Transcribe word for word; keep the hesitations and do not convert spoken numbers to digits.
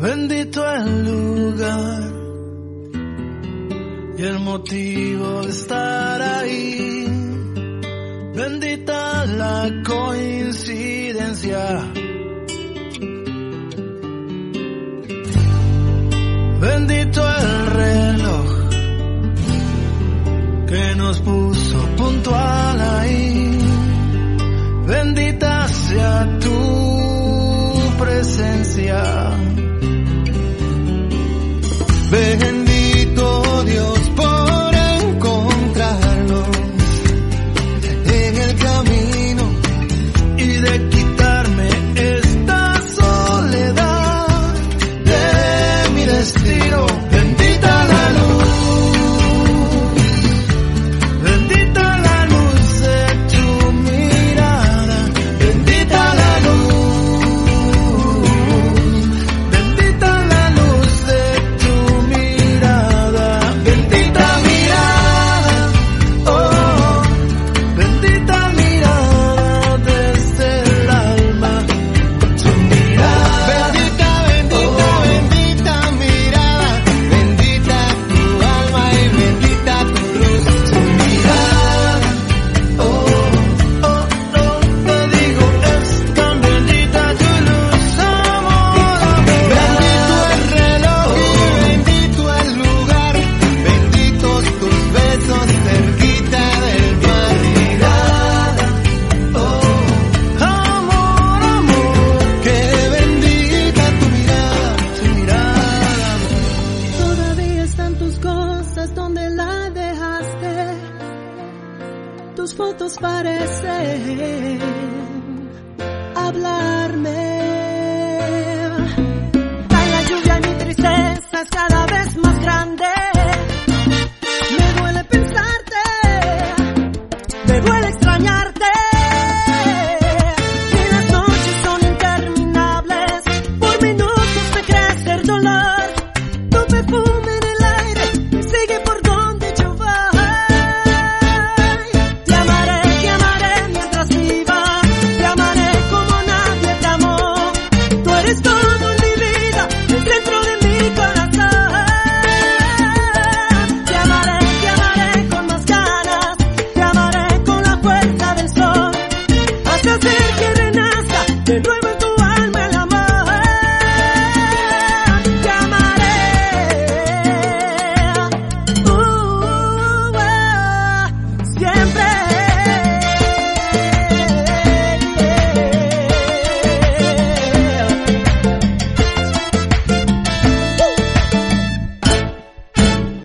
Bendito el lugar y el motivo de estar ahí. Bendita la coincidencia. Bendito el reloj que nos puso puntual ahí. Bendita sea tu presencia. Bendito Dios por encontrarnos en el camino y de quitarme esta soledad de mi destino. Bendita la luz, bendita la luz de tu mirada, bendita la luz, bendita la luz de tu mirada, bendita mirada, oh, bendita mirada desde el alma, tu mirada, bendita, bendita, bendita mirada, bendita tu alma y bendita tu luz, tu mirada, oh, oh, oh, te digo, es tan bendita tu luz, amor, bendito el reloj y bendito el lugar, benditos tus besos cerquita del mar, mirada, oh, amor, amor, que bendita tu mirada, tu mirada, Todavía están tus cosas donde la dejaste. Tus fotos parecen hablarme.